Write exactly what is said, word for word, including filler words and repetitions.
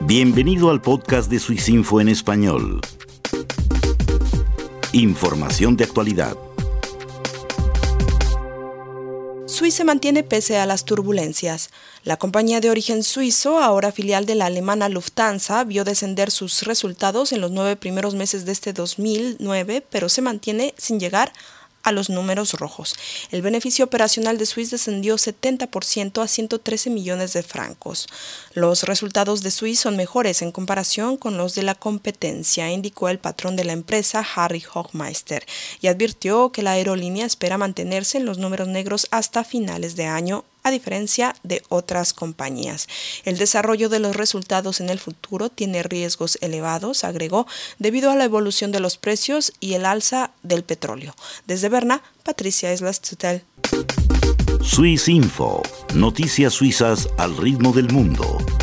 Bienvenido al podcast de Swissinfo en español. Información de actualidad. Swiss se mantiene pese a las turbulencias. La compañía de origen suizo, ahora filial de la alemana Lufthansa, vio descender sus resultados en los nueve primeros meses de este dos mil nueve, pero se mantiene sin llegar a los números rojos. El beneficio operacional de Swiss descendió setenta por ciento a ciento trece millones de francos. Los resultados de Swiss son mejores en comparación con los de la competencia, indicó el patrón de la empresa, Harry Hochmeister, y advirtió que la aerolínea espera mantenerse en los números negros hasta finales de año, a diferencia de otras compañías. El desarrollo de los resultados en el futuro tiene riesgos elevados, agregó, debido a la evolución de los precios y el alza del petróleo. Desde Berna, Patricia Islas-Tutel. Swissinfo, noticias suizas al ritmo del mundo.